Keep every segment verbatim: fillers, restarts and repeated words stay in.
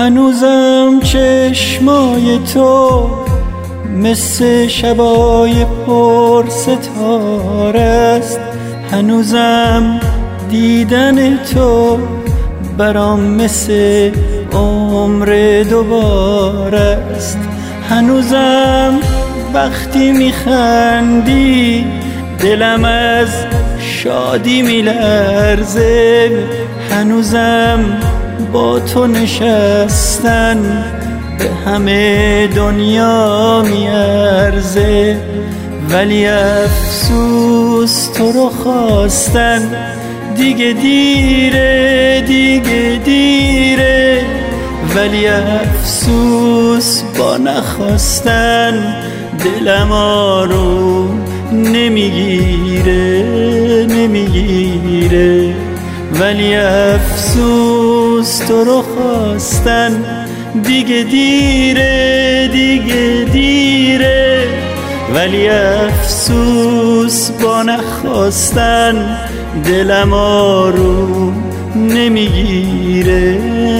هنوزم چشمای تو مثل شبای پر ستاره است، هنوزم دیدن تو برام مثل عمر دوباره است، هنوزم وقتی میخندی دلم از شادی میلرزه، هنوزم با تو نشستن به همه دنیا میارزه، ولی افسوس تو رو خواستن دیگه دیره دیگه دیره، ولی افسوس با نخواستن دلم آروم نمیگیره نمیگیره، ولی افسوس تو رو خواستن دیگه دیره دیگه دیره، ولی افسوس با نخواستن دلم آروم نمیگیره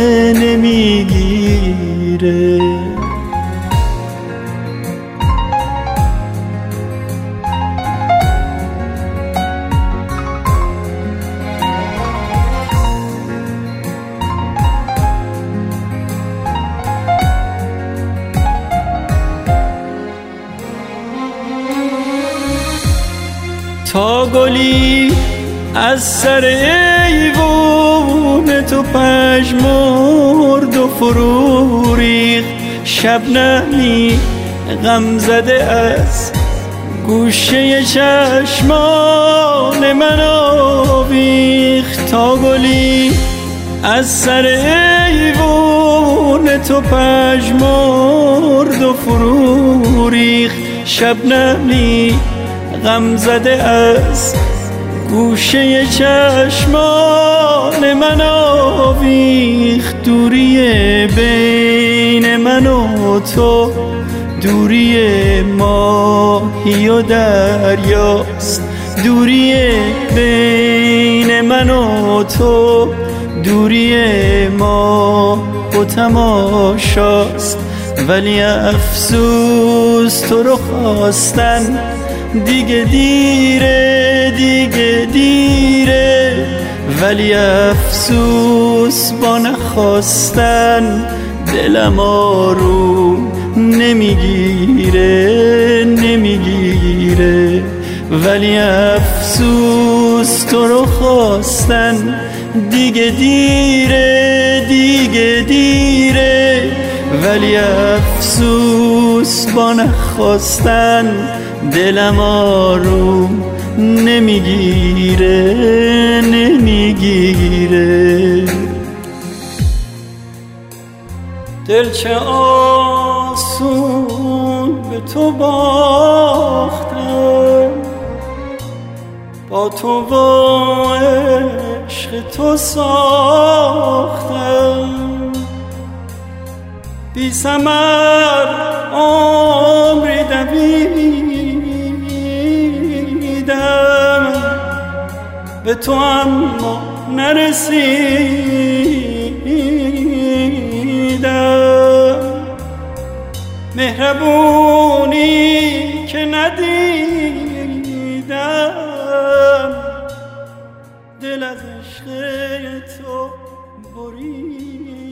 نمیگیره. تا گلی از سر ایوون تو پژمرد و فرو ریخت، شبنمی غم زده از گوشه چشمان من آویخت، تا گلی از سر ایوون تو پژمرد و فرو ریخت، شبنمی غم زده از گوشه چشمان من آویخت، دوری بین من و تو دوری ماهی و دریاست، دوری بین من و تو دوری ماه و تماشاست، ولی افسوس تو رو خواستن دیگه دیره دیگه دیره، ولی افسوس با نخواستن دلم آروم نمیگیره نمیگیره، ولی افسوس تو رو خواستن دیگه دیره دیگه دیره، ولی افسوس با نخواستن دلم آروم نمیگیره نمیگیره. دل چه آسون به تو باختم، با تو با عشق تو ساختم، بی ثمر عمری دویدم به تو اما نرسیدم، مهربونی که ندیدم دل از عشق تو برید.